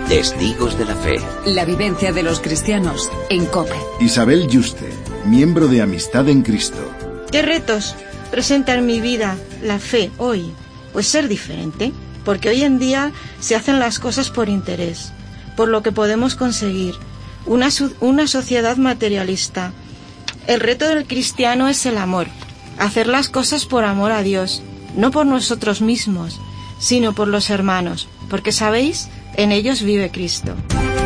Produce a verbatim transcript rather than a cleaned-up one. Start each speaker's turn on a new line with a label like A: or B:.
A: Testigos de la Fe.
B: La vivencia de los cristianos en COPE.
C: Isabel Yuste, miembro de Amistad en Cristo.
D: ¿Qué retos presenta en mi vida la fe hoy? Pues ser diferente, porque hoy en día se hacen las cosas por interés, por lo que podemos conseguir. Una, una sociedad materialista. El reto del cristiano es el amor, hacer las cosas por amor a Dios, no por nosotros mismos, sino por los hermanos, porque, ¿sabéis?, en ellos vive Cristo.